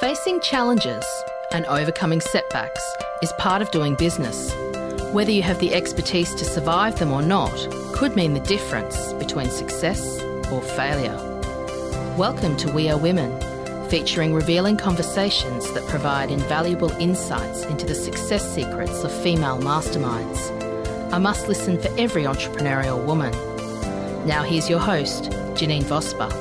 Facing challenges and overcoming setbacks is part of doing business. Whether you have the expertise to survive them or not could mean the difference between success or failure. Welcome to We Are Women, featuring revealing conversations that provide invaluable insights into the success secrets of female masterminds. A must listen for every entrepreneurial woman. Now here's your host, Janine Vosper.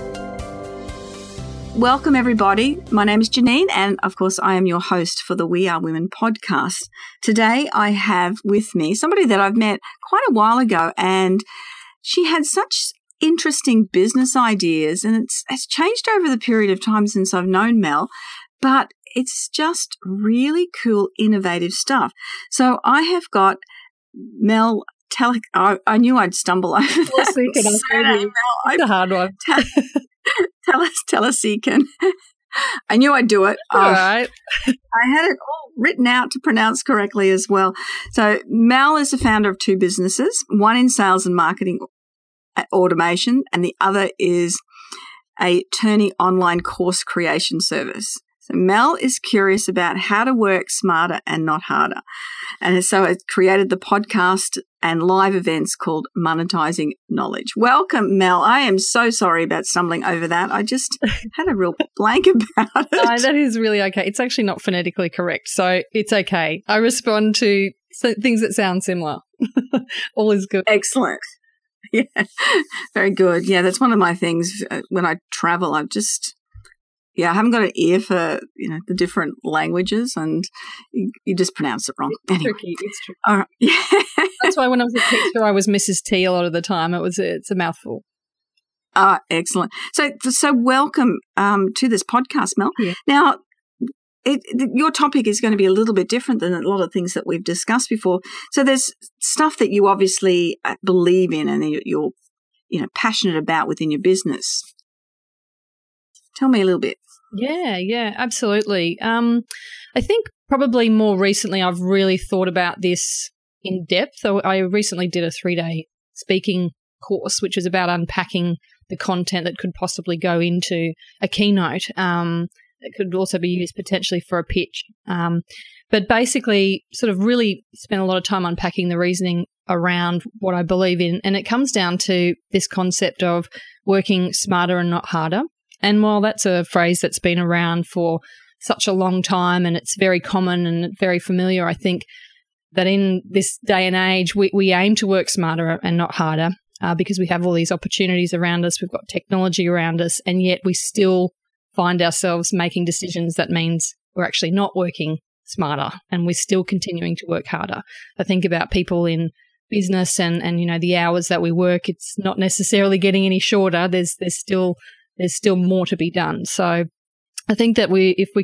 Welcome, everybody. My name is Janine, and of course, I am your host for the We Are Women podcast. Today, I have with me somebody that I've met quite a while ago, and she had such interesting business ideas, and it's changed over the period of time since I've known Mel, but it's just really cool, innovative stuff. So I have got Mel. I knew I'd stumble over that. It's a hard one. Telesican. I knew I'd do it. All right. I had it all written out to pronounce correctly as well. So Mel is the founder of two businesses, one in sales and marketing automation, and the other is a Turney online course creation service. So Mel is curious about how to work smarter and not harder. And so it created the podcast and live events called Monetizing Knowledge. Welcome, Mel. I am so sorry about stumbling over that. I just had a real blank about it. That is really okay. It's actually not phonetically correct, so it's okay. I respond to things that sound similar. All is good. Excellent. Yeah, very good. Yeah, that's one of my things when I travel. I haven't got an ear for, the different languages, and you just pronounce it wrong. It's tricky. It's tricky. All right. Yeah. That's why when I was a teacher, I was Mrs. T a lot of the time. It's a mouthful. Excellent. So welcome to this podcast, Mel. Yeah. Now, your topic is going to be a little bit different than a lot of things that we've discussed before. So there's stuff that you obviously believe in and you're passionate about within your business. Tell me a little bit. Yeah, absolutely. I think probably more recently I've really thought about this in depth. So I recently did a 3-day speaking course, which is about unpacking the content that could possibly go into a keynote. It could also be used potentially for a pitch. But basically sort of really spent a lot of time unpacking the reasoning around what I believe in. And it comes down to this concept of working smarter and not harder. And while that's a phrase that's been around for such a long time and it's very common and very familiar, I think that in this day and age, we aim to work smarter and not harder because we have all these opportunities around us. We've got technology around us, and yet we still find ourselves making decisions that means we're actually not working smarter and we're still continuing to work harder. I think about people in business and the hours that we work, it's not necessarily getting any shorter. There's still more to be done. So I think that if we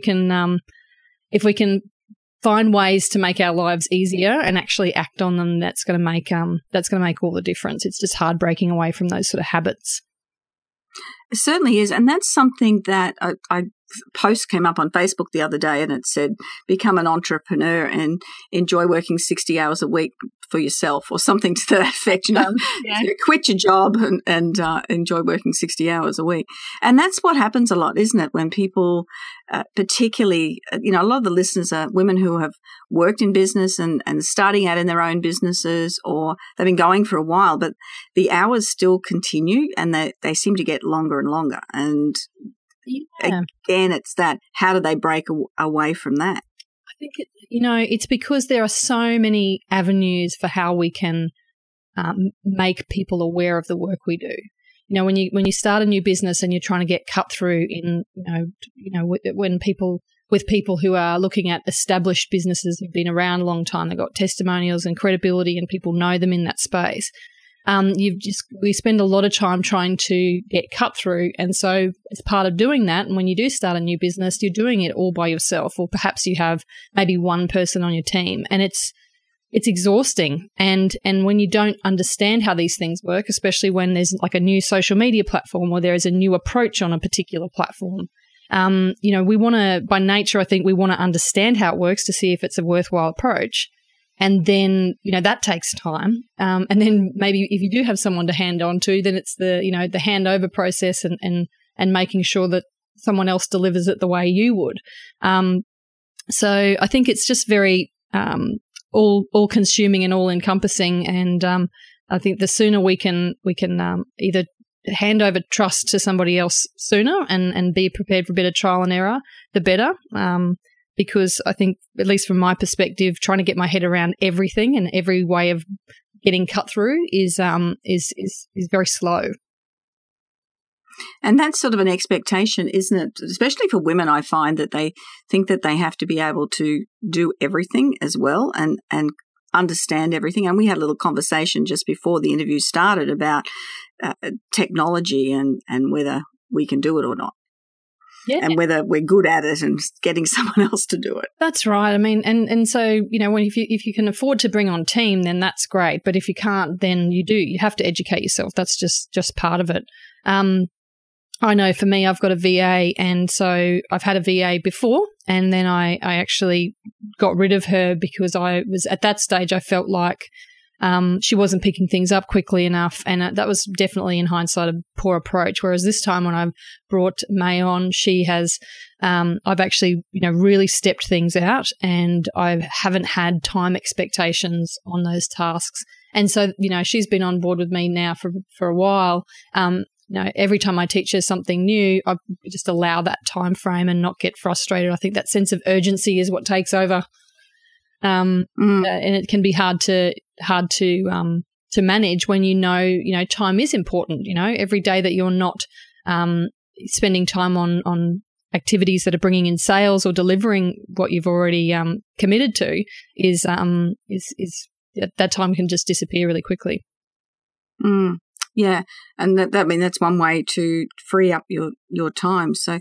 can find ways to make our lives easier and actually act on them, that's going to make all the difference. It's just hard breaking away from those sort of habits. It certainly is. And that's something that a post came up on Facebook the other day, and it said, become an entrepreneur and enjoy working 60 hours a week for yourself, or something to that effect. Quit your job and enjoy working 60 hours a week. And that's what happens a lot, isn't it? When people, particularly, a lot of the listeners are women who have worked in business and starting out in their own businesses, or they've been going for a while, but the hours still continue and they seem to get longer and longer. And again, it's that, how do they break away from that? I think it's because there are so many avenues for how we can make people aware of the work we do. When you start a new business and you're trying to get cut through in, with people who are looking at established businesses who've been around a long time, they've got testimonials and credibility and people know them in that space. We spend a lot of time trying to get cut through. And so as part of doing that, and when you do start a new business, you're doing it all by yourself, or perhaps you have maybe one person on your team, and it's exhausting. And when you don't understand how these things work, especially when there's like a new social media platform or there is a new approach on a particular platform, we want to, by nature, I think we want to understand how it works to see if it's a worthwhile approach. And then, that takes time. And then maybe if you do have someone to hand on to, then it's the handover process and making sure that someone else delivers it the way you would. So I think it's just very all consuming and all encompassing, and I think the sooner we can either hand over trust to somebody else sooner and be prepared for a bit of trial and error, the better. Because I think, at least from my perspective, trying to get my head around everything and every way of getting cut through is very slow. And that's sort of an expectation, isn't it? Especially for women, I find that they think that they have to be able to do everything as well and understand everything. And we had a little conversation just before the interview started about technology and whether we can do it or not. Yeah. And whether we're good at it and getting someone else to do it. That's right. I mean, and so, if you can afford to bring on team, then that's great. But if you can't, then you have to educate yourself. That's just part of it. I know for me, I've got a VA, and so I've had a VA before, and then I actually got rid of her because I was at that stage, I felt like she wasn't picking things up quickly enough, and that was definitely, in hindsight, a poor approach. Whereas this time when I've brought May on, she has, I've actually, really stepped things out, and I haven't had time expectations on those tasks. And so, she's been on board with me now for a while. Every time I teach her something new, I just allow that time frame and not get frustrated. I think that sense of urgency is what takes over. And it can be hard to manage when time is important. Every day that you're not spending time on activities that are bringing in sales or delivering what you've already committed to is that time can just disappear really quickly. Yeah, and that's one way to free up your time. So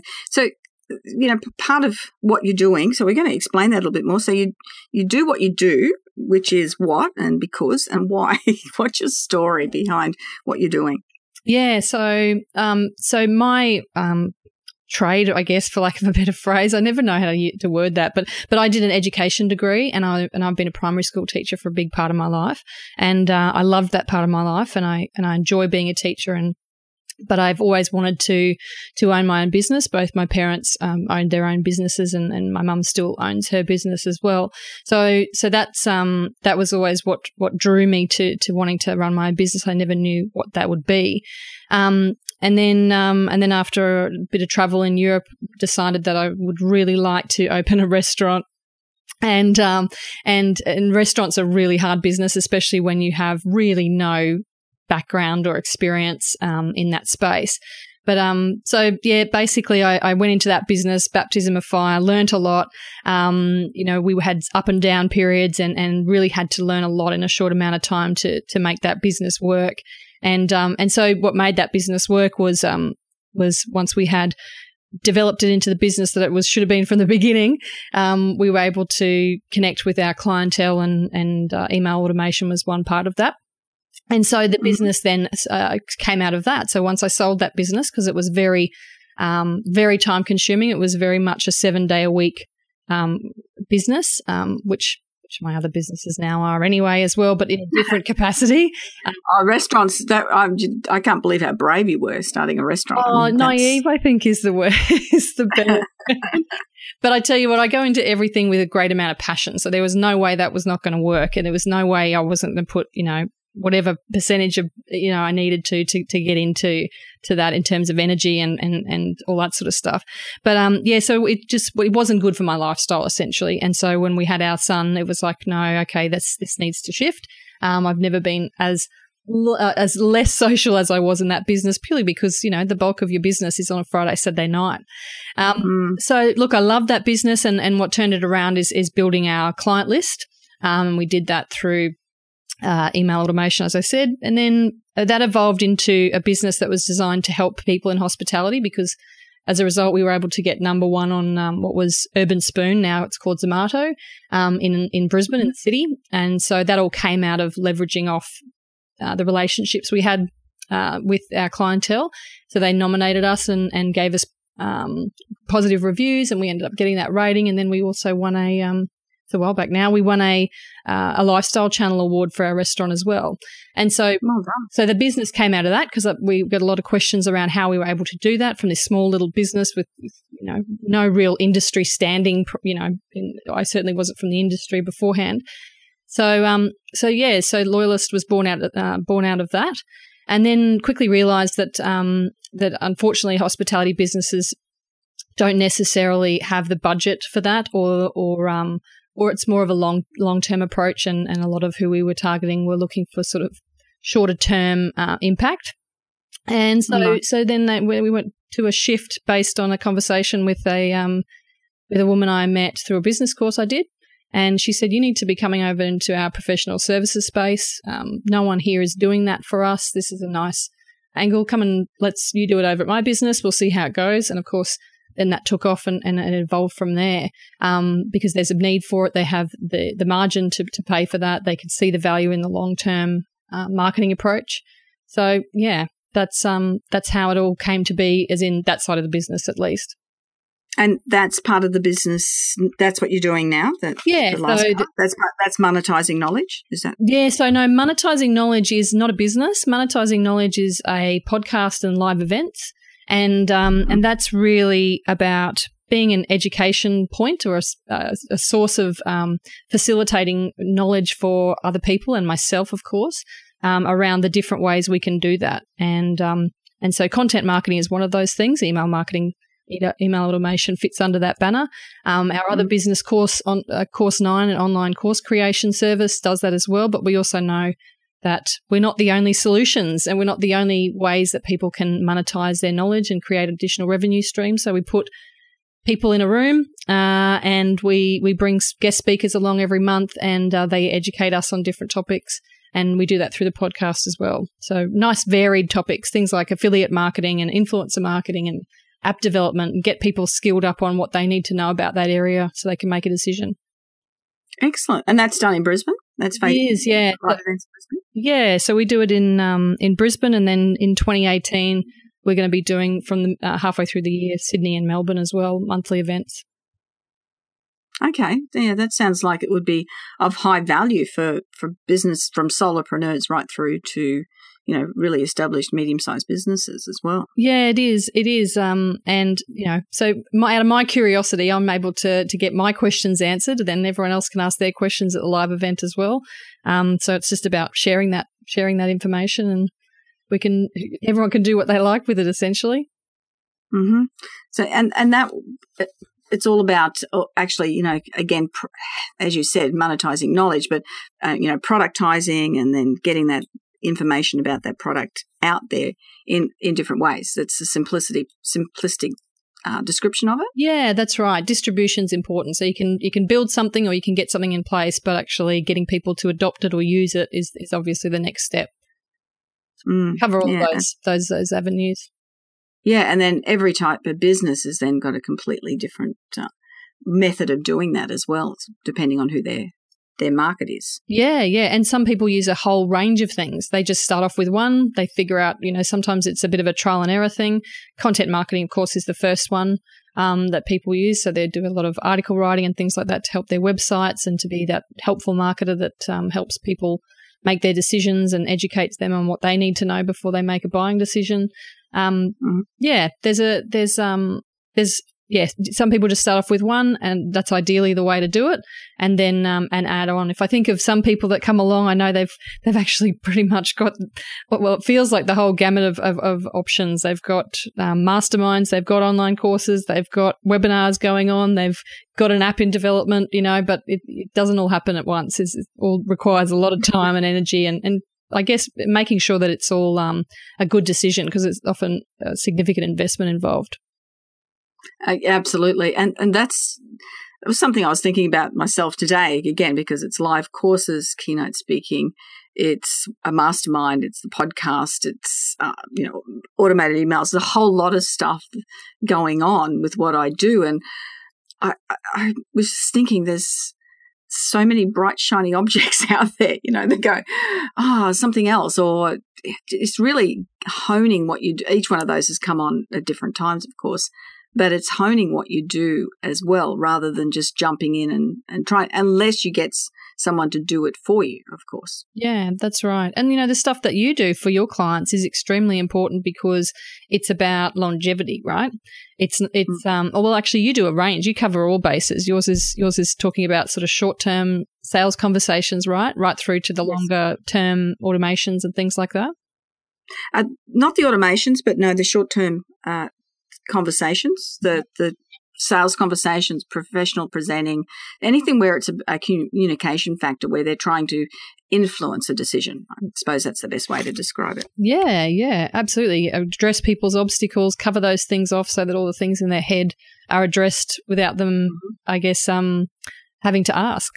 part of what you're doing. So we're going to explain that a little bit more. So you do what you do, which is what and because and why. What's your story behind what you're doing? Yeah. So my trade, I guess, for lack of a better phrase, I never know how to word that, but I did an education degree, and I've been a primary school teacher for a big part of my life, and I loved that part of my life, and I enjoy being a teacher, but I've always wanted to own my own business. Both my parents owned their own businesses, and my mum still owns her business as well. So that's that was always what drew me to wanting to run my own business. I never knew what that would be. And then after a bit of travel in Europe, decided that I would really like to open a restaurant. And restaurants are really hard business, especially when you have really no background or experience in that space. But basically I went into that business, baptism of fire, learnt a lot. We had up and down periods and really had to learn a lot in a short amount of time to make that business work. And so what made that business work was once we had developed it into the business that it should have been from the beginning, we were able to connect with our clientele, and email automation was one part of that. And so the business then came out of that. So once I sold that business, because it was very, very time consuming, it was very much a 7-day-a-week business, which my other businesses now are anyway as well, but in a different capacity. Restaurants, I can't believe how brave you were starting a restaurant. Naive, I think, is the word, is the better. But I tell you what, I go into everything with a great amount of passion. So there was no way that was not going to work, and there was no way I wasn't going to put, whatever percentage of, I needed to get into that in terms of energy and all that sort of stuff. But, so it wasn't good for my lifestyle essentially. And so when we had our son, it was like, no, okay, this needs to shift. I've never been as less social as I was in that business, purely because, the bulk of your business is on a Friday, Saturday night. So look, I love that business, and what turned it around is building our client list. We did that through email automation, as I said, and then that evolved into a business that was designed to help people in hospitality, because as a result, we were able to get number one on what was Urban Spoon. Now it's called Zomato in Brisbane, in the city. And so that all came out of leveraging off the relationships we had with our clientele. So they nominated us and gave us positive reviews, and we ended up getting that rating. And then we also won a while back now, we won a Lifestyle Channel award for our restaurant as well. And so, so the business came out of that because we got a lot of questions around how we were able to do that from this small little business with, no real industry standing, I certainly wasn't from the industry beforehand. So Loyalist was born out of that, and then quickly realised that that unfortunately hospitality businesses don't necessarily have the budget for that, or it's more of a long-term approach, and a lot of who we were targeting were looking for sort of shorter-term impact. And so then we went to a shift based on a conversation with a woman I met through a business course I did, and she said, "You need to be coming over into our professional services space. No one here is doing that for us. This is a nice angle. Come and you do it over at my business. We'll see how it goes." And of course, then that took off and it evolved from there because there's a need for it. They have the margin to pay for that. They can see the value in the long-term marketing approach. So, yeah, that's how it all came to be, as in that side of the business at least. And that's part of the business. That's what you're doing now. That's monetizing knowledge. Is that? Yeah. So no, monetizing knowledge is not a business. Monetizing knowledge is a podcast and live events, and that's really about being an education point or a source of facilitating knowledge for other people and myself, of course, around the different ways we can do that. And so content marketing is one of those things. Email marketing. Email automation fits under that banner. Our other business course, on Course 9, an online course creation service, does that as well. But we also know that we're not the only solutions and we're not the only ways that people can monetize their knowledge and create additional revenue streams. So we put people in a room and we bring guest speakers along every month, and they educate us on different topics. And we do that through the podcast as well. So nice varied topics, things like affiliate marketing and influencer marketing and app development, and get people skilled up on what they need to know about that area so they can make a decision. Excellent. And that's done in Brisbane? That's it is, yeah. Yeah, so we do it in Brisbane, and then in 2018 we're going to be doing from halfway through the year Sydney and Melbourne as well, monthly events. Okay. Yeah, that sounds like it would be of high value for business, from solopreneurs right through to, really established medium-sized businesses as well. Yeah, it is. It is. And, so out of my curiosity, I'm able to get my questions answered, and then everyone else can ask their questions at the live event as well. So it's just about sharing that information, and everyone can do what they like with it, essentially. Mm-hmm. So, and that, it's all about actually, again, as you said, monetizing knowledge, but, productizing and then getting that information about that product out there in different ways. It's a simplistic description of it. Yeah, that's right. Distribution's important. So you can build something or you can get something in place, but actually getting people to adopt it or use it is obviously the next step. Cover all those avenues. Yeah, and then every type of business has then got a completely different method of doing that as well, depending on who their market is. Yeah, and some people use a whole range of things. They just start off with one. They figure out, sometimes it's a bit of a trial and error thing. Content marketing, of course, is the first one that people use. So they do a lot of article writing and things like that to help their websites and to be that helpful marketer that helps people make their decisions and educates them on what they need to know before they make a buying decision. Yeah, there's some people just start off with one, and that's ideally the way to do it, and then and add on. If I think of some people that come along, I know they've actually pretty much got, well, it feels like the whole gamut of options. They've got masterminds, they've got online courses, they've got webinars going on, they've got an app in development, but it doesn't all happen at once. It all requires a lot of time and energy, and I guess making sure that it's all a good decision, because it's often a significant investment involved. Absolutely. And it was something I was thinking about myself today, again, because it's live courses, keynote speaking, it's a mastermind, it's the podcast, it's, automated emails, there's a whole lot of stuff going on with what I do. And I was just thinking there's so many bright, shiny objects out there, that go, something else, or it's really honing what you do. Each one of those has come on at different times, of course. but it's honing what you do as well, rather than just jumping in and try, unless you get someone to do it for you, of course. Yeah, that's right. And, the stuff that you do for your clients is extremely important because it's about longevity, right? Actually you do a range. You cover all bases. Yours is talking about sort of short-term sales conversations, right? Right through to the longer-term automations and things like that. Not the automations, but no, the short-term conversations, the sales conversations, professional presenting, anything where it's a communication factor where they're trying to influence a decision. I suppose that's the best way to describe it. Yeah, absolutely. Address people's obstacles, cover those things off so that all the things in their head are addressed without them, I guess, having to ask.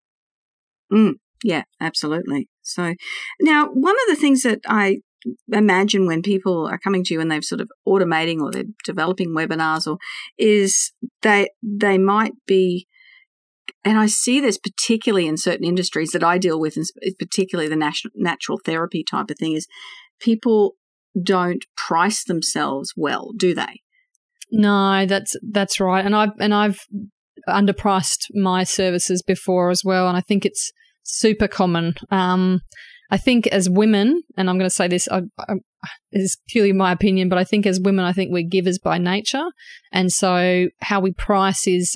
Yeah, absolutely. So now one of the things that I imagine when people are coming to you and they've sort of automating or they're developing webinars, or is they might be, and I see this particularly in certain industries that I deal with, and particularly the natural therapy type of thing, is people don't price themselves well, do they? No, that's right. And I've underpriced my services before as well, and I think it's super common. I think as women, and I'm going to say this, this is purely my opinion, but I think as women, I think we're givers by nature. And so how we price is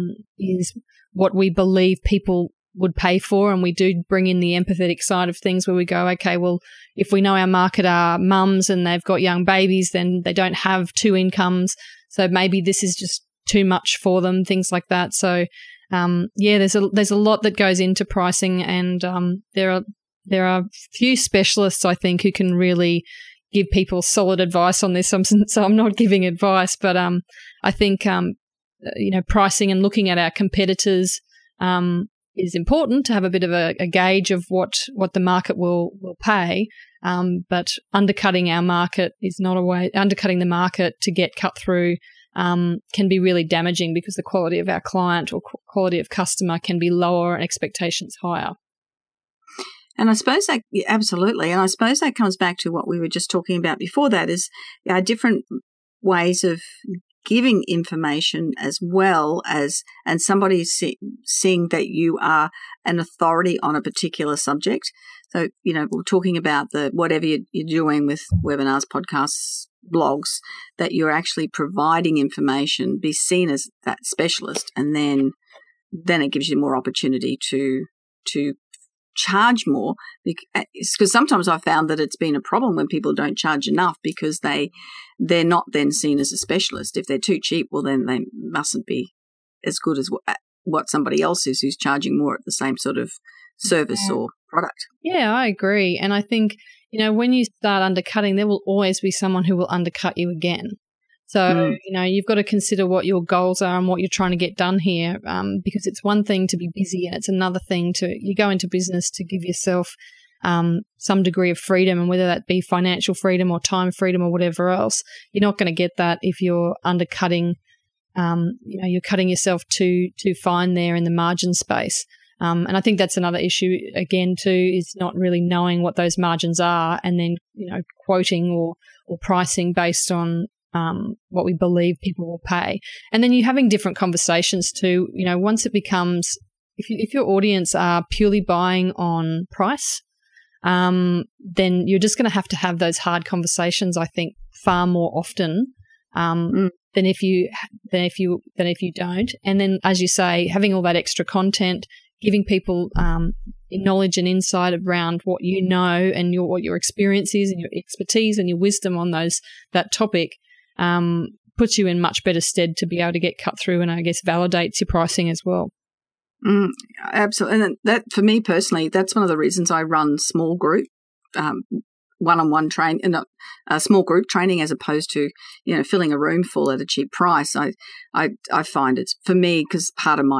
what we believe people would pay for. And we do bring in the empathetic side of things where we go, okay, well, if we know our market are mums and they've got young babies, then they don't have two incomes. So maybe this is just too much for them, things like that. So, there's a lot that goes into pricing, and there are few specialists, I think, who can really give people solid advice on this. So I'm not giving advice, but I think pricing and looking at our competitors is important to have a bit of a gauge of what the market will pay. But undercutting our market is not a way. Undercutting the market to get cut through can be really damaging because the quality of our client or quality of customer can be lower and expectations higher. And I suppose that, absolutely. And I suppose that comes back to what we were just talking about before that, is different ways of giving information as well as, and somebody seeing that you are an authority on a particular subject. So, we're talking about whatever you're doing with webinars, podcasts, blogs, that you're actually providing information, be seen as that specialist, and then it gives you more opportunity to charge more, because sometimes I've found that it's been a problem when people don't charge enough because they're not then seen as a specialist. If they're too cheap, well, then they mustn't be as good as what somebody else is who's charging more at the same sort of service or product. Yeah, I agree. And I think, when you start undercutting, there will always be someone who will undercut you again. So, you've got to consider what your goals are and what you're trying to get done here, because it's one thing to be busy and it's another thing you go into business to give yourself some degree of freedom, and whether that be financial freedom or time freedom or whatever else, you're not going to get that if you're undercutting, you're cutting yourself too fine there in the margin space. And I think that's another issue again too, is not really knowing what those margins are and then, quoting or pricing based on what we believe people will pay. And then you're having different conversations too. Once it becomes, if your audience are purely buying on price, then you're just going to have those hard conversations, I think, far more often than if you don't. And then, as you say, having all that extra content, giving people knowledge and insight around what you know and what your experience is and your expertise and your wisdom on that topic puts you in much better stead to be able to get cut through, and I guess validates your pricing as well. Absolutely. And that, for me personally, that's one of the reasons I run small group, one-on-one training, small group training, as opposed to, filling a room full at a cheap price. I find it's, for me, because part of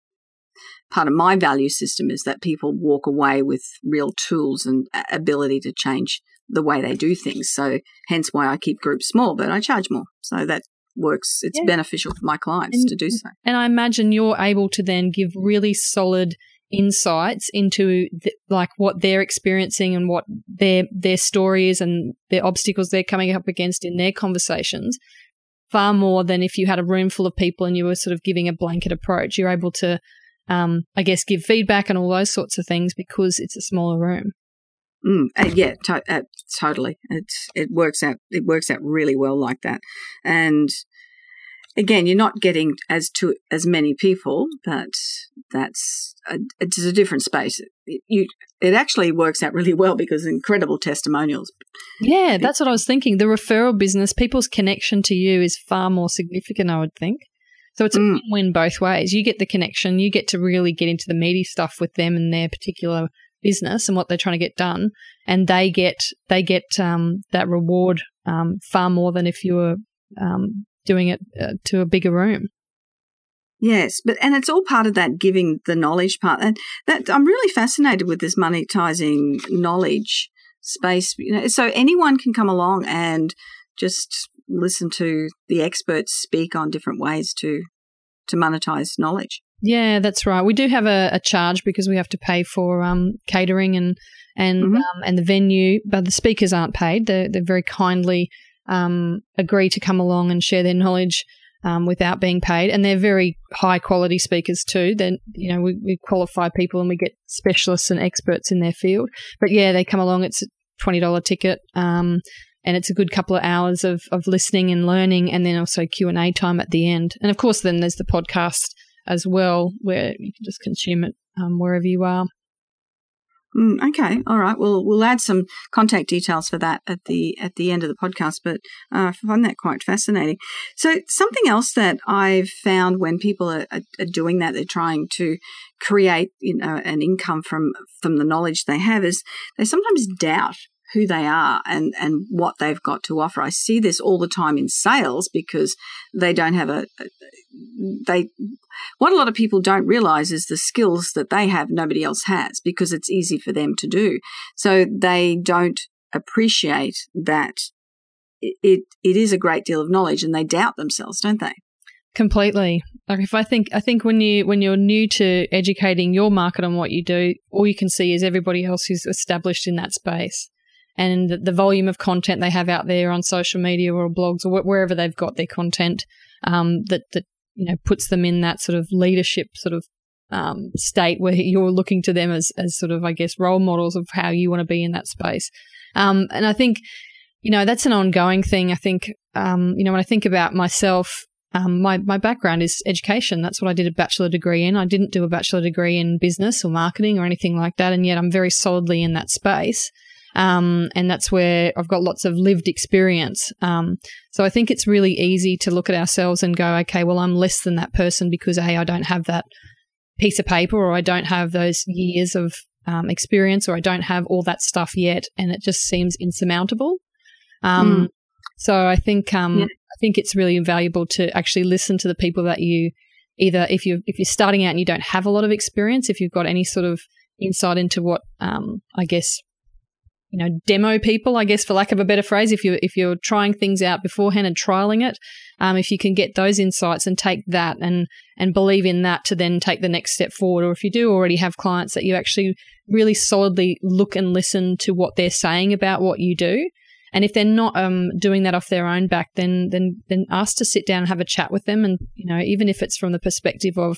my value system is that people walk away with real tools and ability to change the way they do things. So hence why I keep groups small, but I charge more. So that works. It's beneficial for my clients to do so. And I imagine you're able to then give really solid insights into what they're experiencing and what their story is and their obstacles they're coming up against in their conversations far more than if you had a room full of people and you were sort of giving a blanket approach. You're able to, I guess, give feedback and all those sorts of things because it's a smaller room. Totally. It works out. It works out really well like that. And again, you're not getting as many people, but it's a different space. It actually works out really well because incredible testimonials. Yeah, that's what I was thinking. The referral business, people's connection to you is far more significant, I would think. So it's a win-win both ways. You get the connection, you get to really get into the meaty stuff with them and their particular business and what they're trying to get done, and they get that reward far more than if you were doing it to a bigger room. Yes, and it's all part of that giving the knowledge part, and that I'm really fascinated with this monetizing knowledge space. So anyone can come along and just listen to the experts speak on different ways to monetize knowledge. Yeah, that's right. We do have a charge because we have to pay for catering and the venue, but the speakers aren't paid. They're very kindly agree to come along and share their knowledge without being paid, and they're very high quality speakers too. Then we qualify people and we get specialists and experts in their field. But yeah, they come along. It's a $20 ticket, and it's a good couple of hours of listening and learning, and then also Q&A time at the end. And of course, then there's the podcast as well, where you can just consume it wherever you are. Okay, all right. We'll add some contact details for that at the end of the podcast. But I find that quite fascinating. So something else that I've found when people are doing that, they're trying to create an income from the knowledge they have, is they sometimes doubt who they are and what they've got to offer. I see this all the time in sales because they don't have what a lot of people don't realize is the skills that they have nobody else has because it's easy for them to do. So they don't appreciate that it is a great deal of knowledge, and they doubt themselves, don't they? Completely. Like I think when you're new to educating your market on what you do, all you can see is everybody else who's established in that space. And the volume of content they have out there on social media or blogs or wherever they've got their content, that puts them in that sort of leadership sort of state where you're looking to them as sort of, I guess, role models of how you want to be in that space. And I think, that's an ongoing thing. I think, when I think about myself, my background is education. That's what I did a bachelor degree in. I didn't do a bachelor degree in business or marketing or anything like that, and yet I'm very solidly in that space. And that's where I've got lots of lived experience. So I think it's really easy to look at ourselves and go, okay, well, I'm less than that person because, A, I don't have that piece of paper, or I don't have those years of experience, or I don't have all that stuff yet, and it just seems insurmountable. So I think it's really invaluable to actually listen to the people that you either, if you're starting out and you don't have a lot of experience, if you've got any sort of insight into what, I guess, demo people, I guess, for lack of a better phrase, if you're trying things out beforehand and trialing it, if you can get those insights and take that and believe in that to then take the next step forward, or if you do already have clients that you actually really solidly look and listen to what they're saying about what you do. And if they're not doing that off their own back, then ask to sit down and have a chat with them. And, even if it's from the perspective of,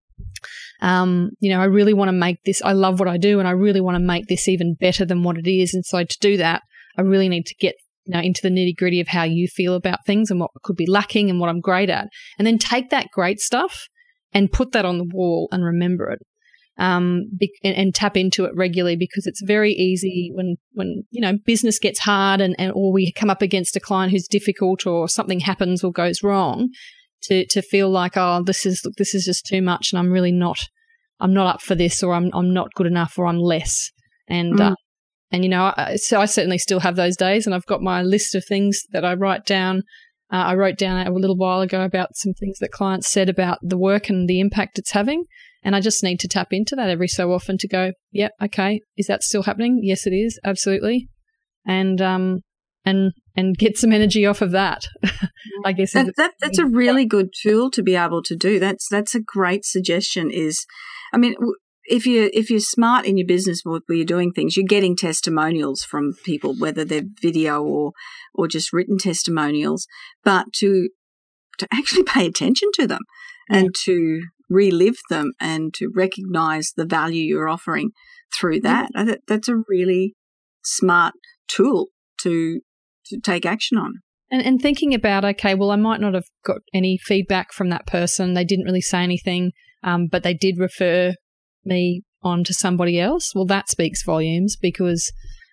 I really want to make this, I love what I do and I really want to make this even better than what it is. And so to do that, I really need to get into the nitty gritty of how you feel about things and what could be lacking and what I'm great at. And then take that great stuff and put that on the wall and remember it. And tap into it regularly, because it's very easy when business gets hard and or we come up against a client who's difficult or something happens or goes wrong, to feel like, oh, this is just too much and I'm not up for this, or I'm not good enough, or I'm less. And so I certainly still have those days, and I've got my list of things that I write down. I wrote down a little while ago about some things that clients said about the work and the impact it's having. And I just need to tap into that every so often to go, yep, okay, is that still happening? Yes, it is, absolutely. And get some energy off of that. I guess that's a really good tool to be able to do. That's a great suggestion. If you're smart in your business where you're doing things, you're getting testimonials from people, whether they're video or just written testimonials. But to actually pay attention to them and to relive them and to recognize the value you're offering through that. That's a really smart tool to take action on. And thinking about, okay, well, I might not have got any feedback from that person. They didn't really say anything, but they did refer me on to somebody else. Well, that speaks volumes because,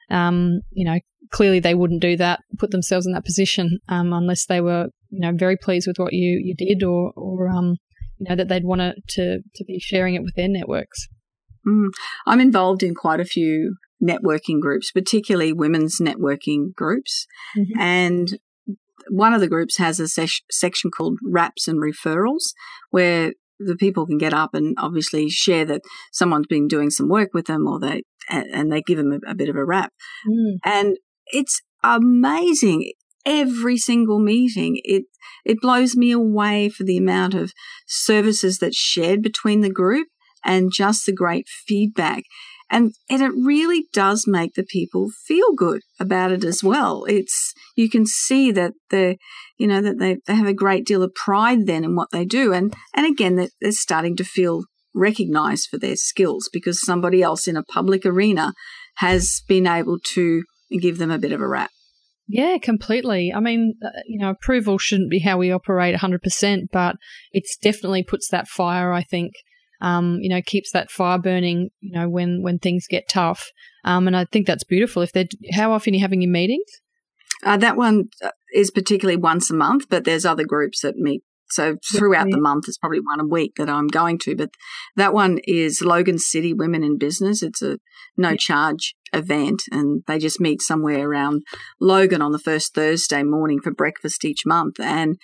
clearly they wouldn't do that, put themselves in that position unless they were, very pleased with what you did or that they'd want to be sharing it with their networks. I'm involved in quite a few networking groups, particularly women's networking groups. Mm-hmm. And one of the groups has a section called Raps and Referrals, where the people can get up and obviously share that someone's been doing some work with them, or they give them a bit of a rap. And it's amazing. Every single meeting, it blows me away for the amount of services that's shared between the group and just the great feedback. And it really does make the people feel good about it as well. You can see that they have a great deal of pride then in what they do. And again, that they're starting to feel recognized for their skills because somebody else in a public arena has been able to give them a bit of a rap. Yeah, completely. I mean, approval shouldn't be how we operate 100%, but it's definitely puts that fire, I think, keeps that fire burning, when things get tough. And I think that's beautiful. How often are you having your meetings? That one is particularly once a month, but there's other groups that meet. So throughout the month, it's probably one a week that I'm going to. But that one is Logan City Women in Business. It's a no-charge event, and they just meet somewhere around Logan on the first Thursday morning for breakfast each month. And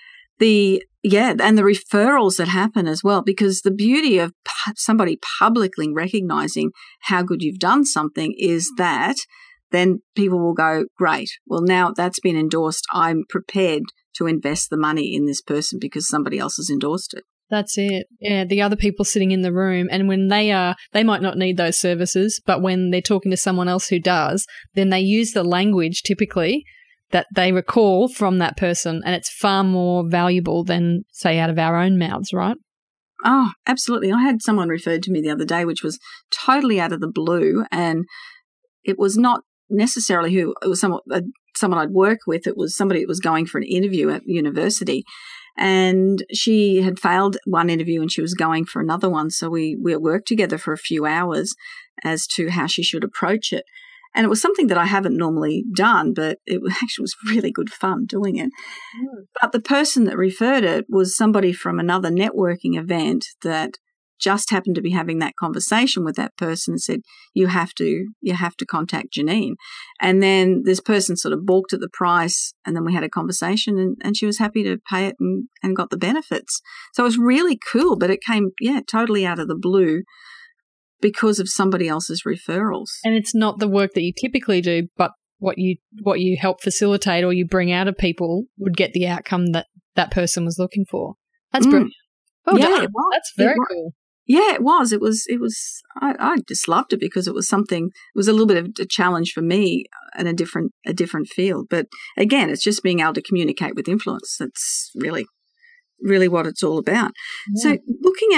the referrals that happen as well, because the beauty of somebody publicly recognizing how good you've done something is that then people will go, great, well, now that's been endorsed. I'm prepared to invest the money in this person because somebody else has endorsed it. That's it. Yeah, the other people sitting in the room, and when they might not need those services, but when they're talking to someone else who does, then they use the language typically that they recall from that person, and it's far more valuable than, say, out of our own mouths, right? Oh, absolutely. I had someone referred to me the other day, which was totally out of the blue, and it was not necessarily it was someone I'd worked with. It was somebody that was going for an interview at university, and she had failed one interview and she was going for another one. So we worked together for a few hours as to how she should approach it. And it was something that I haven't normally done, but it actually was really good fun doing it. But the person that referred it was somebody from another networking event that just happened to be having that conversation with that person and said, you have to contact Janine. And then this person sort of balked at the price, and then we had a conversation, and she was happy to pay it and got the benefits. So it was really cool, but it came, totally out of the blue because of somebody else's referrals. And it's not the work that you typically do, but what you help facilitate or you bring out of people would get the outcome that person was looking for. That's brilliant. Oh, yeah, it was. That's very cool. Yeah, it was. It was. I just loved it because it was something. It was a little bit of a challenge for me in a different field. But again, it's just being able to communicate with influence. That's really what it's all about. Yeah. So looking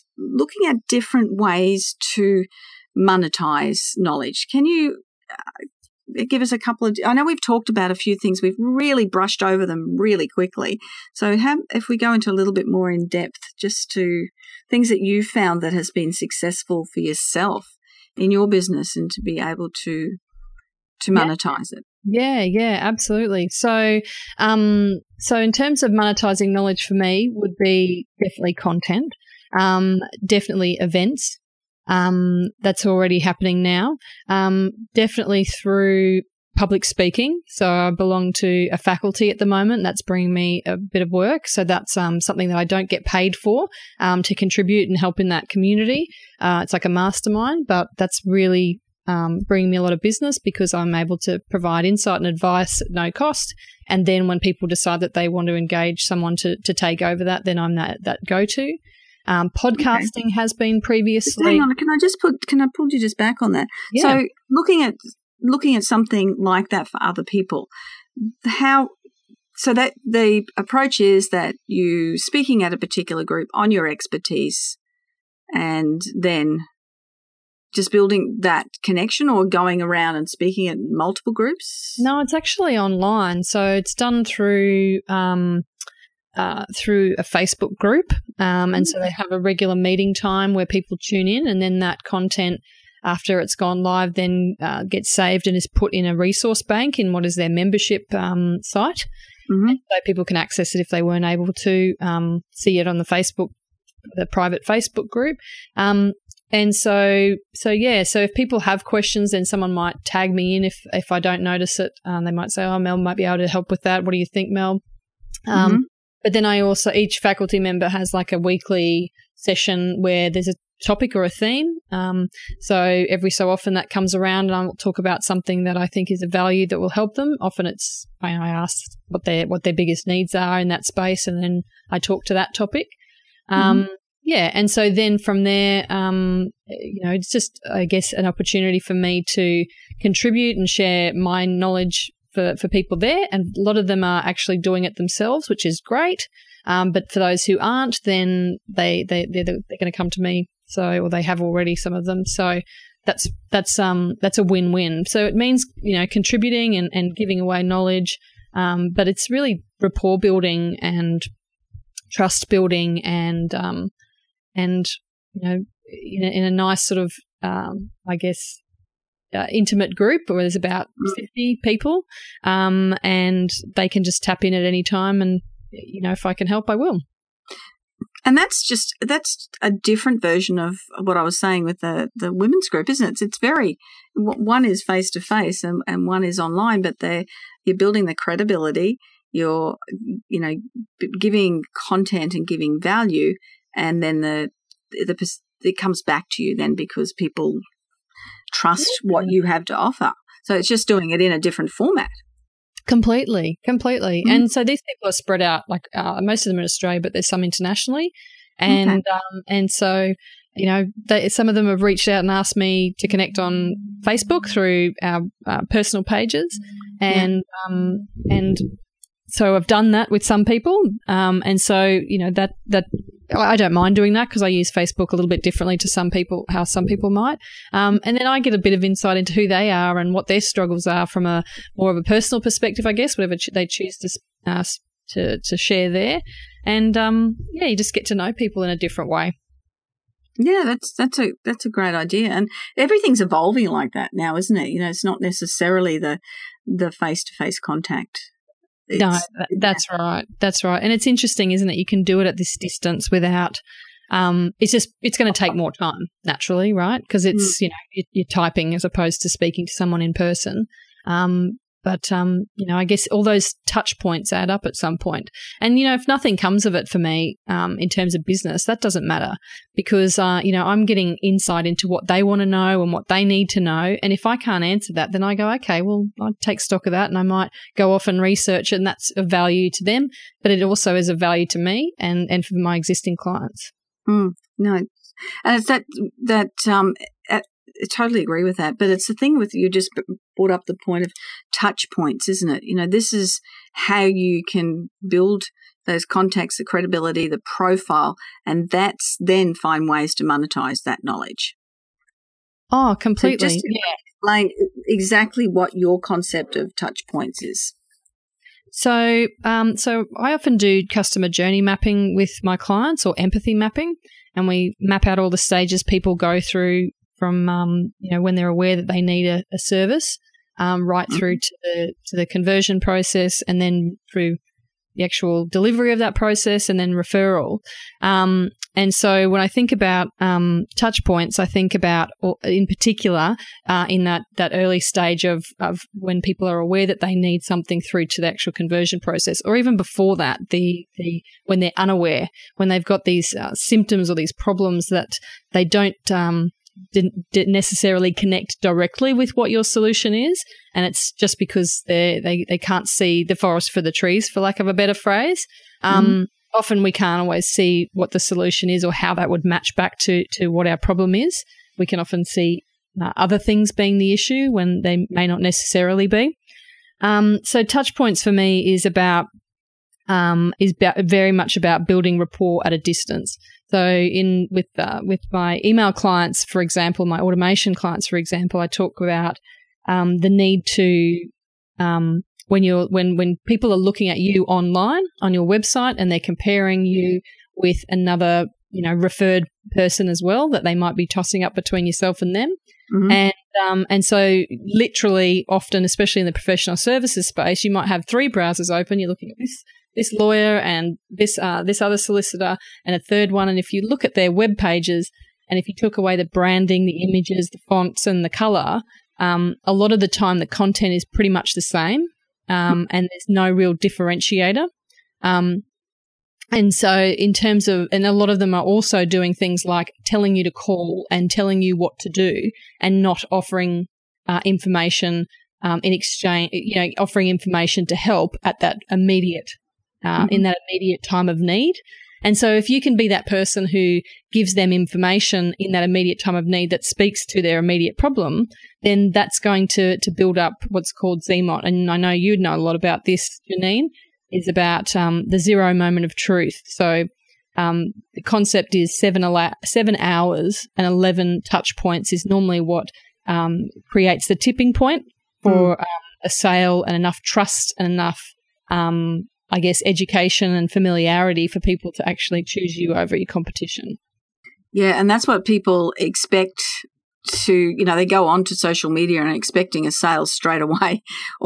at different ways to monetize knowledge. Can you give us a couple of? I know we've talked about a few things. We've really brushed over them really quickly. So if we go into a little bit more in depth, just to things that you found that has been successful for yourself in your business and to be able to monetize it. Yeah, absolutely. So in terms of monetizing knowledge for me would be definitely content, definitely events. That's already happening now. Definitely through public speaking. So I belong to a faculty at the moment. That's bringing me a bit of work. So that's something that I don't get paid for to contribute and help in that community. It's like a mastermind, but that's really bringing me a lot of business because I'm able to provide insight and advice at no cost. And then when people decide that they want to engage someone to take over that, then I'm that go-to. Podcasting has been previously. Hang on, can I pull you just back on that? Yeah. So looking at something like that for other people, how so that the approach is that you speaking at a particular group on your expertise and then just building that connection, or going around and speaking at multiple groups? No, it's actually online. So it's done through a Facebook group. And so they have a regular meeting time where people tune in, and then that content, after it's gone live, then gets saved and is put in a resource bank in what is their membership site. Mm-hmm. So people can access it if they weren't able to see it on the private Facebook group. And so if people have questions, then someone might tag me in if I don't notice it. They might say, oh, Mel might be able to help with that. What do you think, Mel? Mm-hmm. But then each faculty member has like a weekly session where there's a topic or a theme. So every so often that comes around, and I'll talk about something that I think is of value that will help them. Often it's, I ask what their biggest needs are in that space, and then I talk to that topic. Yeah, and so then from there, it's just, I guess, an opportunity for me to contribute and share my knowledge for people there, and a lot of them are actually doing it themselves, which is great. But for those who aren't, then they're going to come to me. Or they have already, some of them. So that's a win-win. So it means contributing and giving away knowledge, but it's really rapport building and trust building and in a nice sort of intimate group where there's about 50 people, and they can just tap in at any time, and if I can help, I will. And that's a different version of what I was saying with the women's group, isn't it? It's very, one is face to face and one is online, but you're building the credibility. You're giving content and giving value, and then it comes back to you then because people trust what you have to offer. So it's just doing it in a different format. Completely. Mm-hmm. And so these people are spread out, like most of them in Australia, but there's some internationally. And and so, some of them have reached out and asked me to connect on Facebook through our personal pages. And so I've done that with some people. And so, that I don't mind doing that because I use Facebook a little bit differently to how some people might. And then I get a bit of insight into who they are and what their struggles are from a more of a personal perspective, I guess, whatever they choose to share there. And you just get to know people in a different way. Yeah, that's a great idea, and everything's evolving like that now, isn't it? It's not necessarily the face-to-face contact. That's right. That's right. And it's interesting, isn't it? You can do it at this distance without. It's going to take more time naturally, right? Because it's you're typing as opposed to speaking to someone in person. But I guess all those touch points add up at some point. And, if nothing comes of it for me in terms of business, that doesn't matter because, I'm getting insight into what they want to know and what they need to know. And if I can't answer that, then I go, okay, well, I'll take stock of that and I might go off and research it, and that's of value to them. But it also is of value to me and for my existing clients. No, and it's that I totally agree with that. But it's the thing with, you just brought up the point of touch points, isn't it? This is how you can build those contacts, the credibility, the profile, and that's then find ways to monetize that knowledge. Oh, completely. So just explain exactly what your concept of touch points is. So I often do customer journey mapping with my clients, or empathy mapping, and we map out all the stages people go through from when they're aware that they need a service, right through to the conversion process, and then through the actual delivery of that process, and then referral. And so when I think about touch points, I think about, in particular, in that early stage of when people are aware that they need something through to the actual conversion process, or even before that, when they're unaware, when they've got these symptoms or these problems that they didn't necessarily connect directly with what your solution is, and it's just because they can't see the forest for the trees, for lack of a better phrase. Often we can't always see what the solution is or how that would match back to what our problem is. We can often see other things being the issue when they may not necessarily be. So touch points for me is about is very much about building rapport at a distance. So with my email clients, for example, my automation clients, for example, I talk about the need to when people are looking at you online on your website and they're comparing you with another, referred person as well that they might be tossing up between yourself and them. Mm-hmm. And so literally often, especially in the professional services space, you might have 3 browsers open. You're looking at this lawyer and this other solicitor and a third one. And if you look at their web pages and if you took away the branding, the images, the fonts and the color, a lot of the time the content is pretty much the same. And there's no real differentiator. And so in terms of, and a lot of them are also doing things like telling you to call and telling you what to do and not offering information in exchange, offering information to help at that immediate, in that immediate time of need. And so if you can be that person who gives them information in that immediate time of need that speaks to their immediate problem, then that's going to build up what's called ZMOT. And I know you'd know a lot about this, Janine, is about the 0 moment of truth. So the concept is 7 hours and 11 touch points is normally what creates the tipping point for a sale and enough trust and enough education and familiarity for people to actually choose you over your competition. Yeah, and that's what people expect to, they go on to social media and expecting a sale straight away,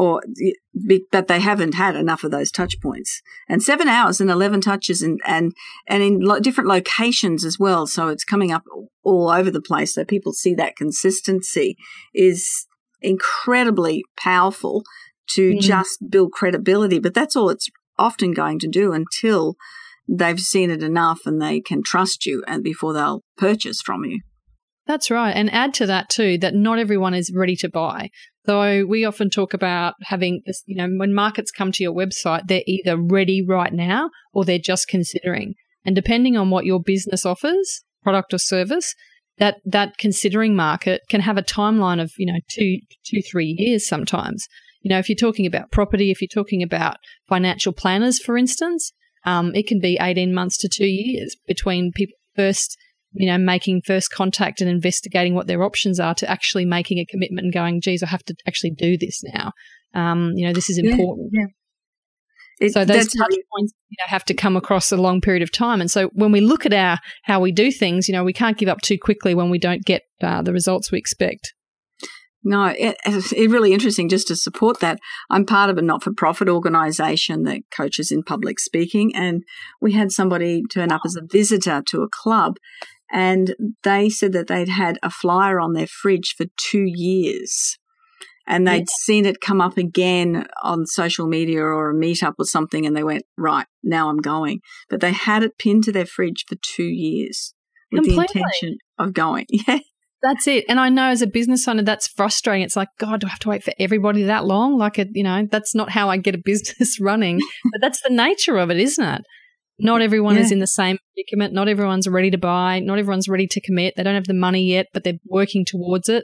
but they haven't had enough of those touch points. And 7 hours and 11 touches and in different locations as well. So it's coming up all over the place. So people see that consistency is incredibly powerful to just build credibility. But that's all it's often going to do until they've seen it enough and they can trust you and before they'll purchase from you. That's right. And add to that too, that not everyone is ready to buy. So we often talk about having this, when markets come to your website, they're either ready right now or they're just considering. And depending on what your business offers, product or service, that considering market can have a timeline of, 2-3 years sometimes. If you're talking about property, if you're talking about financial planners, for instance, it can be 18 months to 2 years between people first, making first contact and investigating what their options are to actually making a commitment and going, geez, I have to actually do this now. This is important. Yeah. So those touch points have to come across a long period of time. And so when we look at how we do things, we can't give up too quickly when we don't get the results we expect. No, it's really interesting just to support that. I'm part of a not-for-profit organisation that coaches in public speaking, and we had somebody turn up as a visitor to a club, and they said that they'd had a flyer on their fridge for 2 years, and they'd seen it come up again on social media or a meetup or something, and they went, right, now I'm going. But they had it pinned to their fridge for 2 years with the intention of going. Yeah. That's it. And I know as a business owner, that's frustrating. It's like, God, do I have to wait for everybody that long? That's not how I get a business running. But that's the nature of it, isn't it? Not everyone is in the same predicament. Not everyone's ready to buy. Not everyone's ready to commit. They don't have the money yet, but they're working towards it.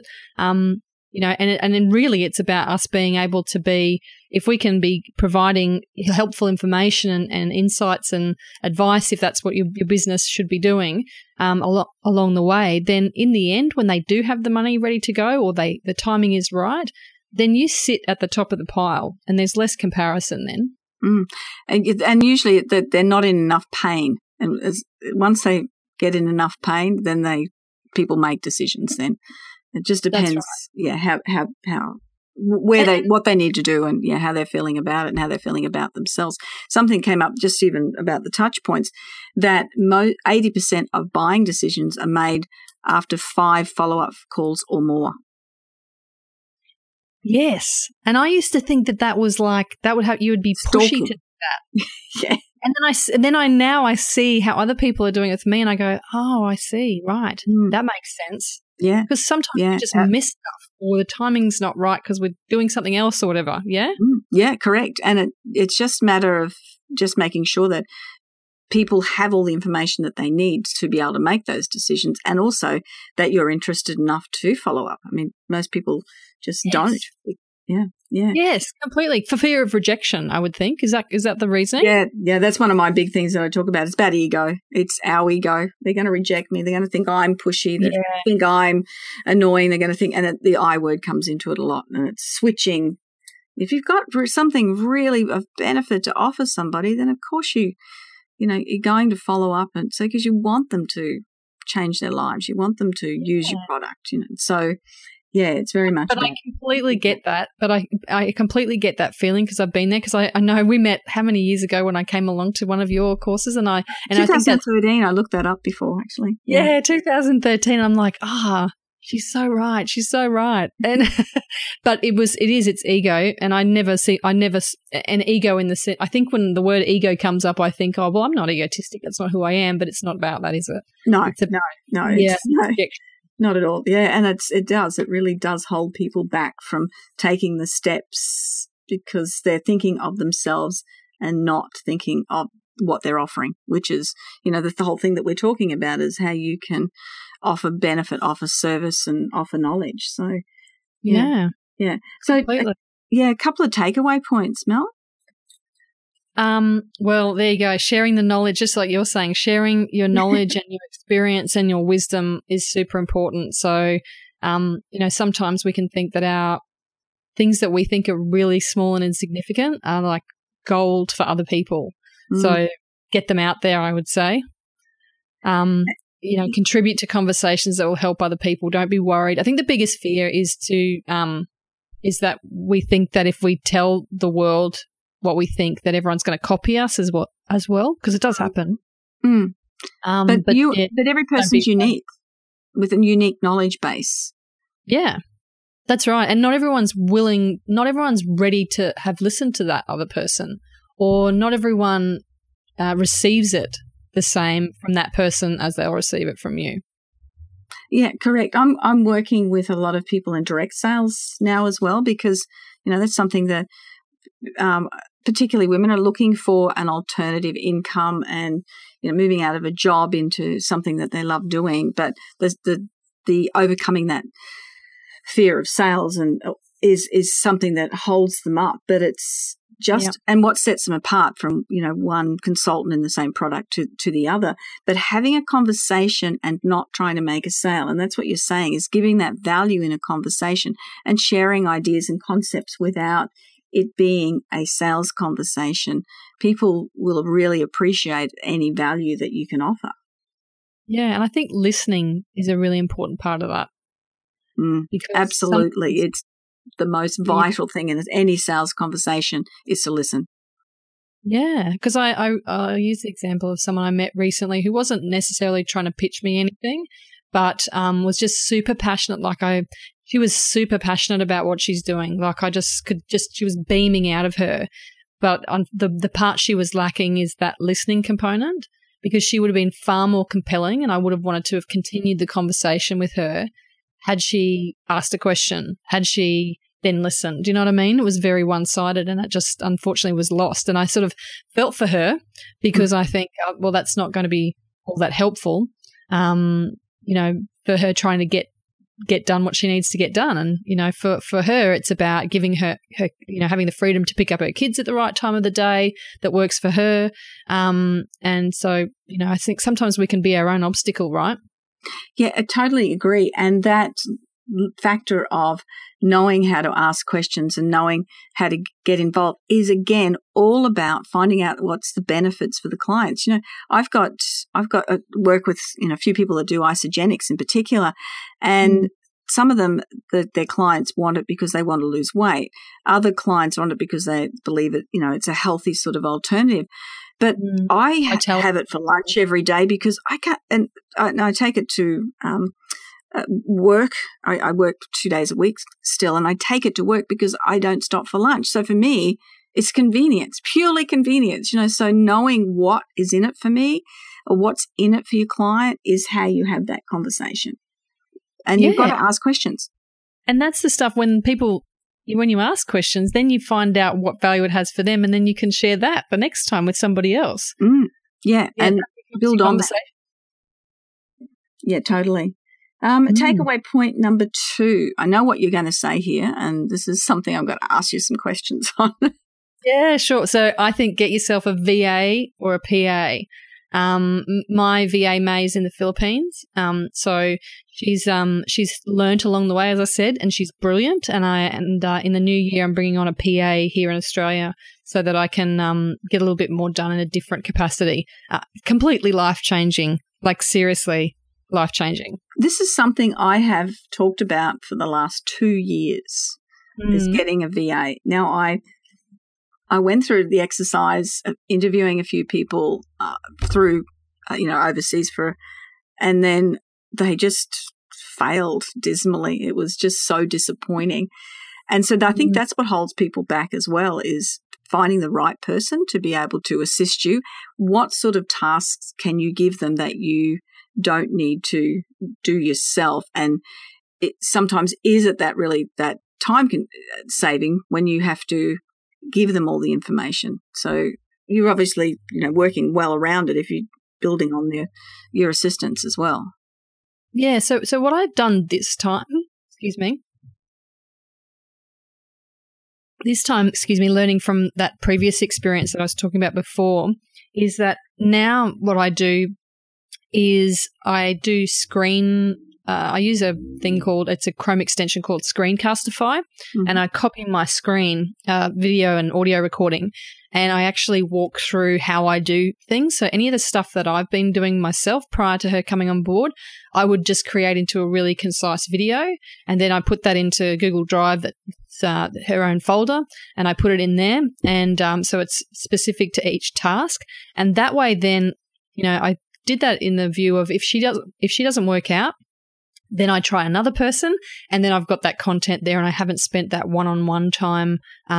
And then really it's about us being able to be, if we can be providing helpful information and insights and advice, if that's what your business should be doing along the way, then in the end, when they do have the money ready to go or the timing is right, then you sit at the top of the pile and there's less comparison then. And usually they're not in enough pain. And once they get in enough pain, then people make decisions then. It just depends, what they need to do and how they're feeling about it and how they're feeling about themselves. Something came up just even about the touch points that 80% of buying decisions are made after 5 follow-up calls or more. Yes, and I used to think that was like you would be pushing to do that. Yeah. And then I see how other people are doing it with me, and I go, oh, I see, right, that makes sense. Yeah. Because sometimes we just miss stuff or the timing's not right because we're doing something else or whatever, yeah? Yeah, correct. And it's just a matter of just making sure that people have all the information that they need to be able to make those decisions and also that you're interested enough to follow up. I mean, most people just don't. Yeah. Yeah. Yes, completely. For fear of rejection, I would think. Is that the reason? Yeah, that's one of my big things that I talk about. It's about ego. It's our ego. They're going to reject me. They're going to think I'm pushy. They think I'm annoying. They're going to think, and the I word comes into it a lot, and it's switching. If you've got something really of benefit to offer somebody, then of course you're going to follow up, and so because you want them to change their lives, you want them to use your product, So, yeah, it's very much. But I completely get that. But I completely get that feeling because I've been there. Because I know we met how many years ago when I came along to one of your courses, and 2013. I looked that up before, actually. Yeah, 2013. I'm like, she's so right. She's so right. And but it's ego, and I never an ego in the sense. I think when the word ego comes up, I think, oh well, I'm not egotistic. That's not who I am. But it's not about that, is it? No. Not at all. Yeah, and it really does hold people back from taking the steps because they're thinking of themselves and not thinking of what they're offering, which is, the whole thing that we're talking about is how you can offer benefit, offer service, and offer knowledge. So, yeah. So, a couple of takeaway points, Mel. Well, there you go. Sharing the knowledge, just like you're saying, sharing your knowledge and your experience and your wisdom is super important. So, sometimes we can think that our things that we think are really small and insignificant are like gold for other people. So get them out there, I would say. Contribute to conversations that will help other people. Don't be worried. I think the biggest fear is is that we think that if we tell the world what we think, that everyone's going to copy us as well, because it does happen. But every person's unique with a unique knowledge base. Yeah, that's right. And not everyone's ready to have listened to that other person, or not everyone receives it the same from that person as they'll receive it from you. Yeah, correct. I'm working with a lot of people in direct sales now as well, because that's something that particularly women are looking for, an alternative income and moving out of a job into something that they love doing. But the overcoming that fear of sales and is something that holds them up. But it's just and what sets them apart from one consultant in the same product to the other. But having a conversation and not trying to make a sale, and that's what you're saying, is giving that value in a conversation and sharing ideas and concepts without it being a sales conversation. People will really appreciate any value that you can offer. Yeah, and I think listening is a really important part of that. Absolutely. It's the most vital thing in any sales conversation is to listen. Yeah, because I use the example of someone I met recently who wasn't necessarily trying to pitch me anything, but was just super passionate. She was super passionate about what she's doing. She was beaming out of her. But the part she was lacking is that listening component, because she would have been far more compelling, and I would have wanted to have continued the conversation with her had she asked a question, had she then listened. Do you know what I mean? It was very one-sided, and it just unfortunately was lost. And I sort of felt for her because I think, well, that's not going to be all that helpful, for her trying to get done what she needs to get done. And, for her, it's about giving her, having the freedom to pick up her kids at the right time of the day that works for her. And so, I think sometimes we can be our own obstacle, right? Yeah, I totally agree. And that factor of knowing how to ask questions and knowing how to get involved is, again, all about finding out what's the benefits for the clients. I've got work with a few people that do Isagenix in particular, and some of them, their clients want it because they want to lose weight. Other clients want it because they believe it, it's a healthy sort of alternative. But I have it for lunch every day because I can't, and I take it to work. I work 2 days a week still, and I take it to work because I don't stop for lunch. So for me, it's convenience, purely convenience. So knowing what is in it for me or what's in it for your client is how you have that conversation. And you've got to ask questions. And that's the stuff when you ask questions, then you find out what value it has for them, and then you can share that the next time with somebody else. Yeah, and build on that. Yeah, totally. Takeaway point number 2. I know what you're going to say here, and this is something I'm going to ask you some questions on. Yeah, sure. So I think get yourself a VA or a PA. My VA May is in the Philippines. So she's learnt along the way, as I said, and she's brilliant. And in the new year, I'm bringing on a PA here in Australia so that I can get a little bit more done in a different capacity. Completely life-changing, like seriously life-changing. This is something I have talked about for the last 2 years, is getting a VA. Now, I went through the exercise of interviewing a few people through, overseas and then they just failed dismally. It was just so disappointing. And so I think that's what holds people back as well, is finding the right person to be able to assist you. What sort of tasks can you give them that you don't need to do yourself? And it sometimes is at that time saving when you have to give them all the information. So you're obviously, working well around it if you're building on your assistance as well. Yeah. So what I've done this time, learning from that previous experience that I was talking about before, is that now what I do is I do I use a thing it's a Chrome extension called Screencastify, and I copy my screen, video and audio recording, and I actually walk through how I do things. So any of the stuff that I've been doing myself prior to her coming on board, I would just create into a really concise video, and then I put that into Google Drive, that's her own folder, and I put it in there, and so it's specific to each task. And that way then, I did that in the view of if she doesn't work out, then I try another person, and then I've got that content there, and I haven't spent that one-on-one time,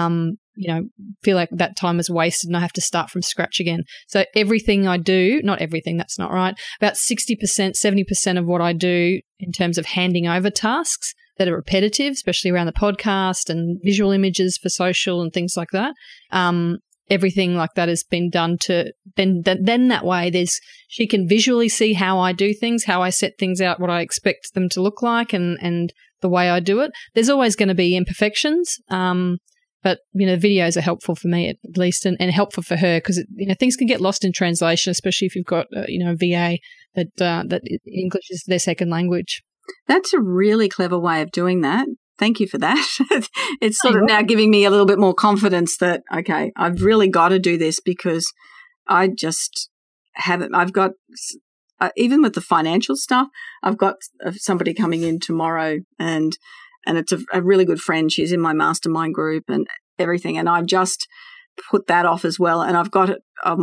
feel like that time is wasted and I have to start from scratch again. So everything I do, not everything, that's not right, about 60%, 70% of what I do in terms of handing over tasks that are repetitive, especially around the podcast and visual images for social and things like that, everything like that has been done to then that way she can visually see how I do things, how I set things out, what I expect them to look like, and the way I do it. There's always going to be imperfections, but videos are helpful for me at least, and helpful for her, because things can get lost in translation, especially if you've got a VA that English is their second language. That's a really clever way of doing that. Thank you for that. It's sort of now giving me a little bit more confidence that, okay, I've really got to do this, because I just haven't. I've got, even with the financial stuff, I've got somebody coming in tomorrow, and it's a really good friend. She's in my mastermind group and everything, and I've just put that off as well. And I've got it on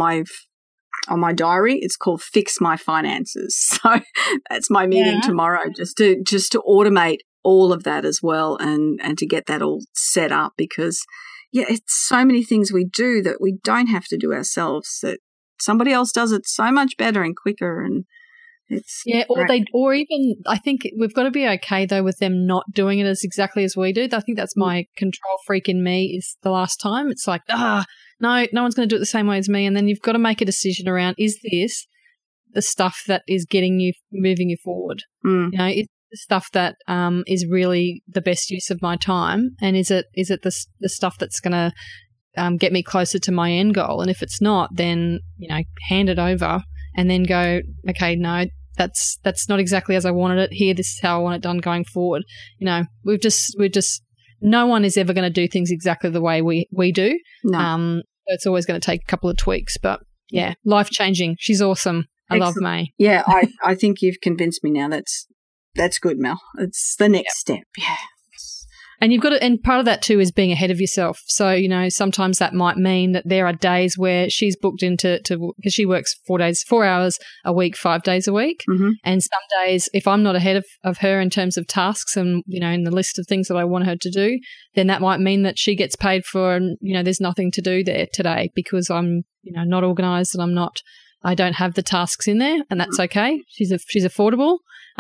my diary. It's called Fix My Finances. So that's my meeting tomorrow, just to automate all of that as well, and to get that all set up, because it's so many things we do that we don't have to do ourselves, that somebody else does it so much better and quicker, and it's or even I think we've got to be okay though with them not doing it as exactly as we do. I think that's my control freak in me, is the last time it's like, no one's going to do it the same way as me, and then you've got to make a decision around, is this the stuff that is moving you forward? Is the stuff that is really the best use of my time, and is it the stuff that's going to get me closer to my end goal? And if it's not, then hand it over, and then go, okay, no, that's not exactly as I wanted it here. This is how I want it done going forward. We've just no one is ever going to do things exactly the way we do. No. It's always going to take a couple of tweaks, but life changing. She's awesome. I love May. Yeah, I think you've convinced me now. That's good, Mel. It's the next step. Yeah. And you've got to, and part of that too is being ahead of yourself. So, sometimes that might mean that there are days where she's booked into, because she works 4 hours a week, 5 days a week. Mm-hmm. And some days, if I'm not ahead of her in terms of tasks and, in the list of things that I want her to do, then that might mean that she gets paid for, there's nothing to do there today because I'm, not organised and I don't have the tasks in there, and that's okay. She's affordable.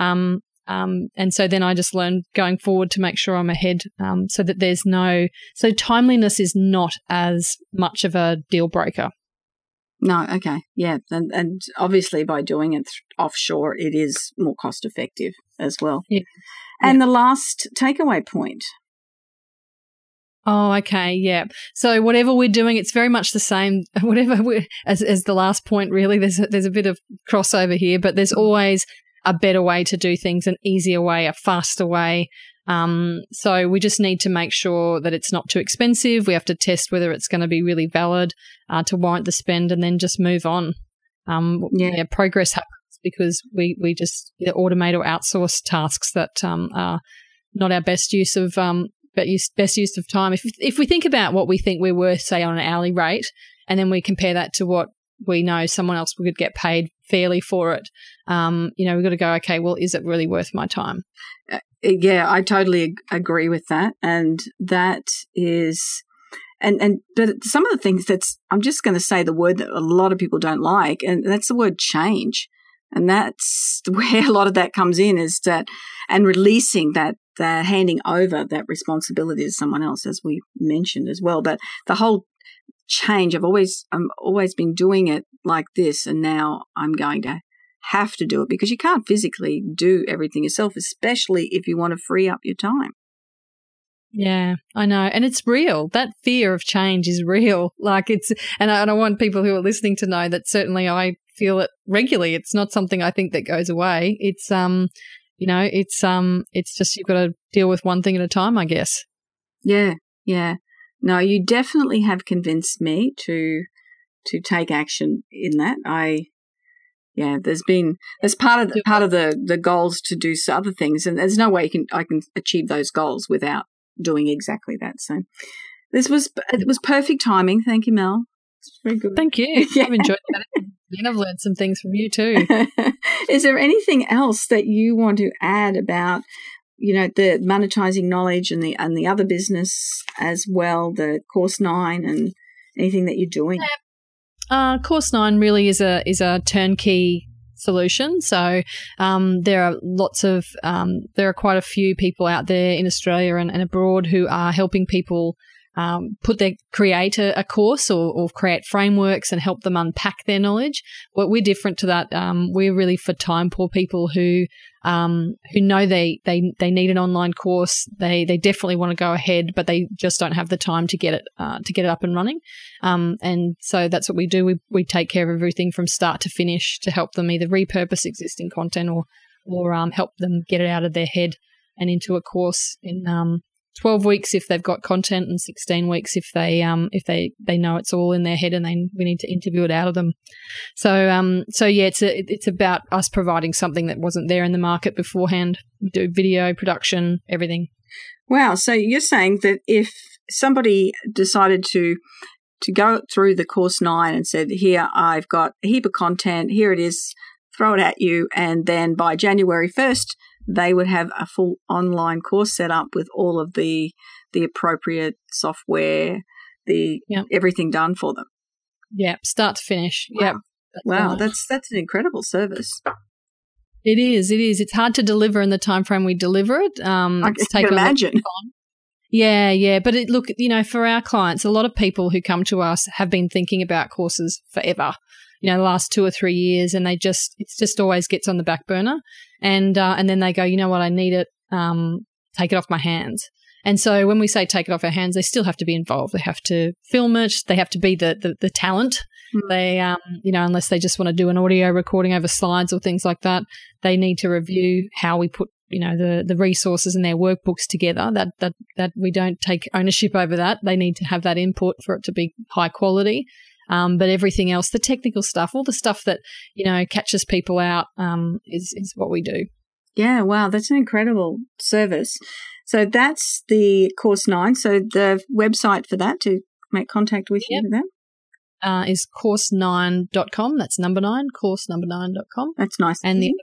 And so then I just learn going forward to make sure I'm ahead, so that so timeliness is not as much of a deal breaker. No, okay. Yeah. And obviously by doing it offshore, it is more cost effective. as well. Yeah. And the last takeaway point. Oh, okay, yeah. So whatever we're doing, it's very much the same. Whatever as the last point, really. There's a bit of crossover here, but there's always a better way to do things, an easier way, a faster way. So we just need to make sure that it's not too expensive. We have to test whether it's going to be really valid to warrant the spend, and then just move on. Progress happens because we just either automate or outsource tasks that are not our best use of time. If we think about what we think we're worth, say, on an hourly rate, and then we compare that to what we know someone else would get paid fairly for it, we've got to go, okay, well, is it really worth my time? Yeah, I totally agree with that. And that is, but some of the things I'm just going to say the word that a lot of people don't like, and that's the word change. And that's where a lot of that comes in, is that, and releasing that, handing over that responsibility to someone else, as we mentioned as well. But the whole change, I've always been doing it like this, and now I'm going to have to do it, because you can't physically do everything yourself, especially if you want to free up your time. Yeah, I know. And it's real. That fear of change is real. And I want people who are listening to know that certainly I feel it regularly. It's not something I think that goes away. It's, it's just you've got to deal with one thing at a time, I guess. Yeah. Yeah. No, you definitely have convinced me to take action in that. There's part of the goals to do other things, and there's no way I can achieve those goals without doing exactly that. So it was perfect timing. Thank you, Mel. It's very good. Thank you. Yeah. I've enjoyed that. And I've learned some things from you too. Is there anything else that you want to add about, the monetizing knowledge and the other business as well, the Course 9, and anything that you're doing? Course 9 really is a turnkey solution. So there are quite a few people out there in Australia and abroad who are helping people create a course or create frameworks and help them unpack their knowledge. Well, we're different to that. We're really for time poor people who know they need an online course. They definitely want to go ahead, but they just don't have the time to get it up and running. And so that's what we do. We take care of everything from start to finish to help them either repurpose existing content or help them get it out of their head and into a course in 12 weeks if they've got content, and 16 weeks if they know it's all in their head and we need to interview it out of them. So yeah, it's about us providing something that wasn't there in the market beforehand. We do video production, everything. Wow. So you're saying that if somebody decided to go through the Course 9 and said, here, I've got a heap of content, here it is, throw it at you, and then by January 1st, they would have a full online course set up with all of the appropriate software, everything done for them. Yeah, start to finish. Wow. Yeah. Wow, that's an incredible service. It is. It's hard to deliver in the time frame we deliver it. I can imagine. Yeah. But for our clients, a lot of people who come to us have been thinking about courses forever. The last 2 or 3 years, and it just always gets on the back burner, and then they go, you know what, I need it, take it off my hands. And so when we say take it off our hands, they still have to be involved. They have to film it. They have to be the talent. They, unless they just want to do an audio recording over slides or things like that, they need to review how we put, the resources and their workbooks together. That we don't take ownership over that. They need to have that input for it to be high quality. But everything else, the technical stuff, all the stuff that, catches people out, is what we do. Yeah, wow, that's an incredible service. So that's the Course 9. So the website for that to make contact with you then? Is course9.com. That's number 9, course9.com. That's nice. And the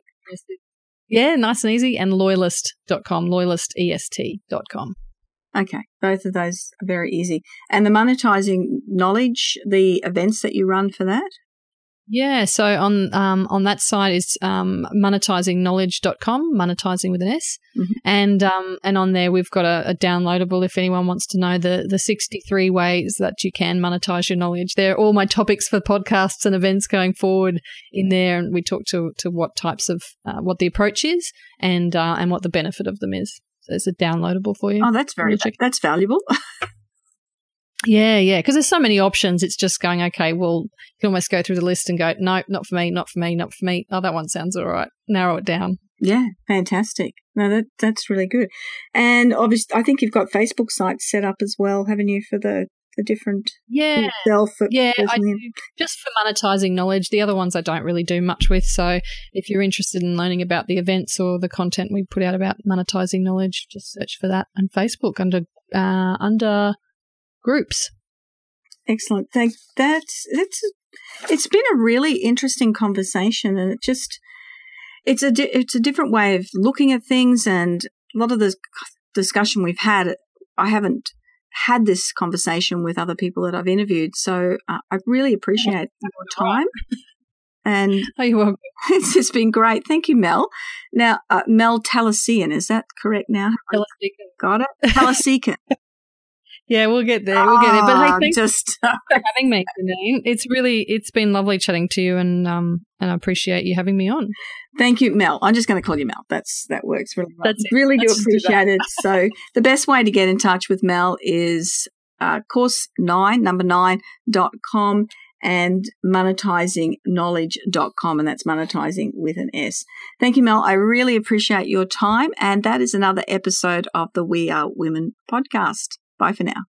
nice and easy, and loyalist.com, loyalistest.com. Okay, both of those are very easy. And the monetizing knowledge, the events that you run for that? Yeah, so on that site is monetizingnowledge.com, monetizing with an S, and on there we've got a downloadable if anyone wants to know the 63 ways that you can monetize your knowledge. They're all my topics for podcasts and events going forward in there, and we talk to what types of what the approach is and what the benefit of them is. So it's a downloadable for you. Oh, that's that's valuable. Yeah, because there's so many options. It's just going, okay, well, you can almost go through the list and go, no, not for me, not for me, not for me. Oh, that one sounds all right. Narrow it down. Yeah, fantastic. No, that's really good. And obviously, I think you've got Facebook sites set up as well, haven't you, for the different yourself? Yeah, I do. Just for monetizing knowledge. The other ones I don't really do much with. So if you're interested in learning about the events or the content we put out about monetizing knowledge, just search for that on Facebook under groups. Excellent. It's been a really interesting conversation, and it's a different way of looking at things, and a lot of the discussion we've had, I haven't had this conversation with other people that I've interviewed, so I really appreciate your time. And you're welcome. It's just been great. Thank you, Mel. Now, Mel Talasian, is that correct now? Talasican. Got it? Talasican. Yeah, we'll get there. But hey, thanks for having me, Janine. It's been lovely chatting to you, and I appreciate you having me on. Thank you, Mel. I'm just going to call you Mel. That works really well. Really do appreciate it. So the best way to get in touch with Mel is course9.com and monetizingnowledge.com, and that's monetizing with an S. Thank you, Mel. I really appreciate your time, and that is another episode of the We Are Women podcast. Bye for now.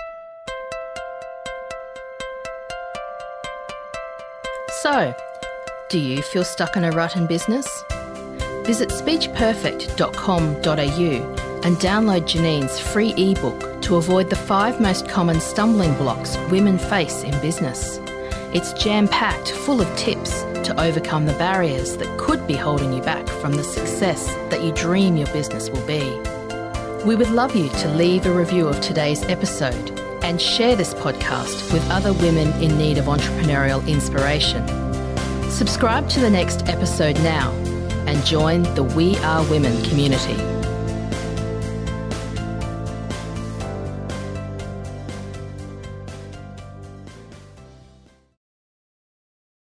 So, do you feel stuck in a rut in business? Visit speechperfect.com.au and download Janine's free ebook to avoid the 5 most common stumbling blocks women face in business. It's jam-packed, full of tips to overcome the barriers that could be holding you back from the success that you dream your business will be. We would love you to leave a review of today's episode and share this podcast with other women in need of entrepreneurial inspiration. Subscribe to the next episode now and join the We Are Women community.